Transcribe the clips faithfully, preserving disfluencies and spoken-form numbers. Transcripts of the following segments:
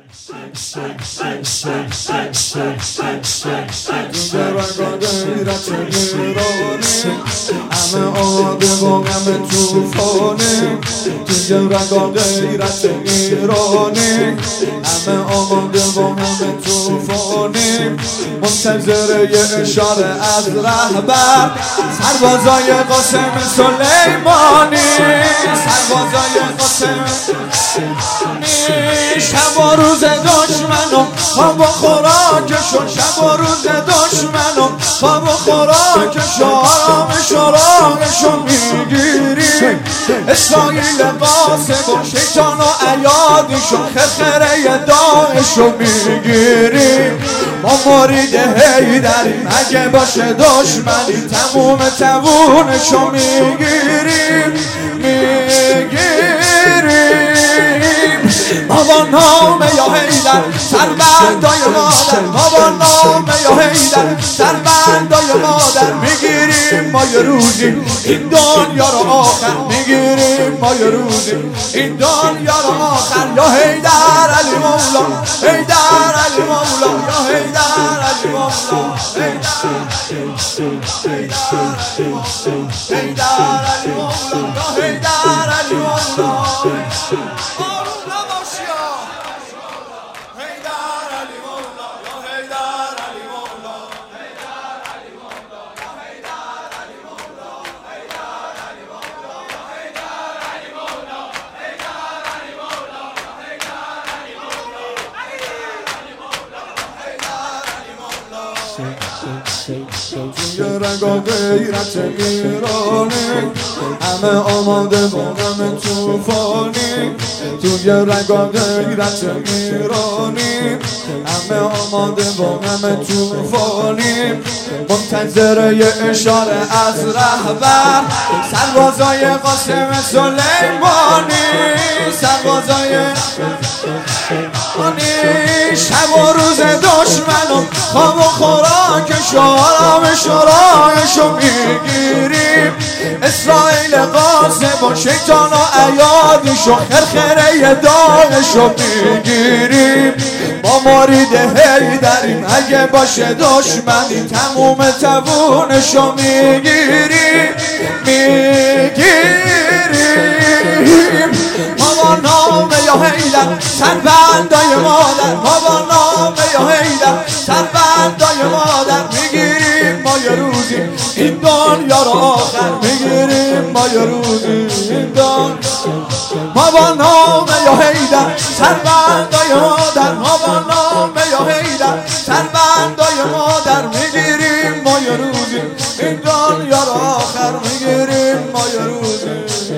غیرت ایرانی همه آماده با غم توفانی توی رگا غیرت ایرانی همه آماده با غم توفانی منتظر یه اشاره از رهبر سربازای قاسم سلیمانی سربازای قاسم شب و روز دشمنم خواب و خوراکشون شب و روز دشمنم خواب و خوراکشون آرامش و راهشون میگیریم اسرائیل قاسم و شیطان و عیادشون خرخره داعشو میگیریم ما مرید حیدریم اگه باشه دشمنی تموم توونشو میگیریم میگیریم بابا نامه یا حیدر سربندای مادر بابا نامه یا حیدر سربندای مادر میگیریم ما یه روزی این دنیا رو آخر میگیریم ما یه روزی این دنیا رو آخر یا حیدر علی مولا حیدر علی مولا یا حیدر علی مولا حیدر علی مولا یا حیدر علی مولا توی رگا غیرت ایرانی همه آماده با غم توفانی توی رگا غیرت ایرانی همه آماده با غم توفانی منتظر یه اشاره از رهبر سربازای قاسم سلیمانی سربازای شب و روز دشمنم خواب و خوراکش و آرامش و راهشو میگیریم اسرائیل قاسم و شیطان و عیادش و خرخره داعشو میگیریم ما مرید حیدریم اگه باشه دشمنی تموم توونشو میگیریم میگیریم بابا نامه یا حیدر سربندای مادر بابا نامه یا حیدر سربندای مادر میگیریم ما یه روزی این دنیا رو آخر میگیریم ما یه روزی این دنیا بابا نامه یا حیدر سربندای مادر بابا نامه یا حیدر سربندای مادر میگیریم ما یه روزی این دنیا رو آخر میگیریم ما یه روزی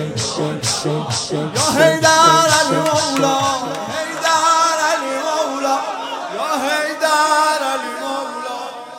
یا حیدر علی مولا حیدر علی مولا یا حیدر علی مولا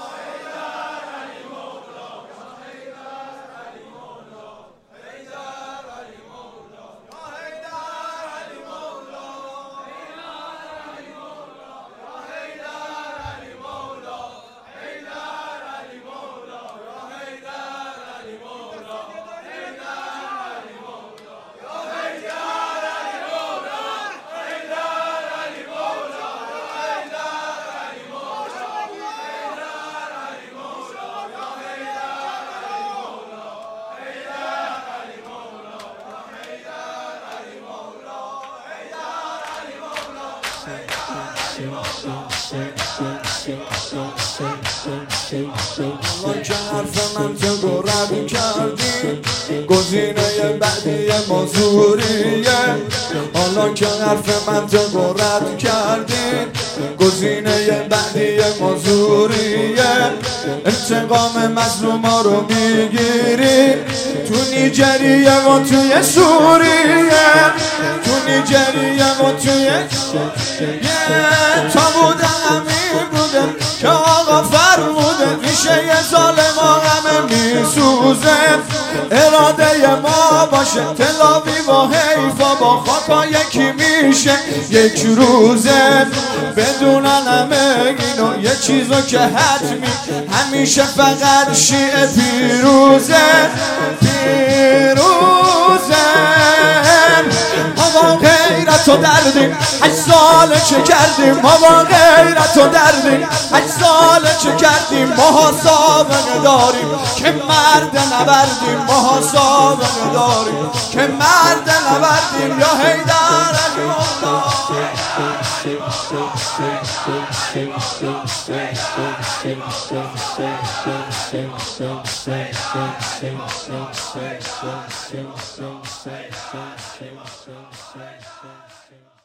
الله که حرف منطق رد کردی گزینه بعدی ما زوریه الله که حرف منطق رد کردی گزینه بعدی ما زوریه انتقام مظلوما رو میگیری تو نیجریه و توی سوریه تو نیجریه و توی تا بوده همین بوده که آقا فرموده میشه یه ظالم همه میسوزه اراده ما باشه تلاویو و حیفا با خاکا یکی میشه یک روزه بدونن همه اینو یه چیزو که حتمی همیشه فقط شیعه پیروزه پیروزه آقا غیرت و دردیم هشت سال چه کردیم ما با غیرت و دردیم هشت سال چه کردیم ماها سابقه داریم که مرد نبردیم ماها سابقه داریم که مرد نبردیم یا حیدر علی مولا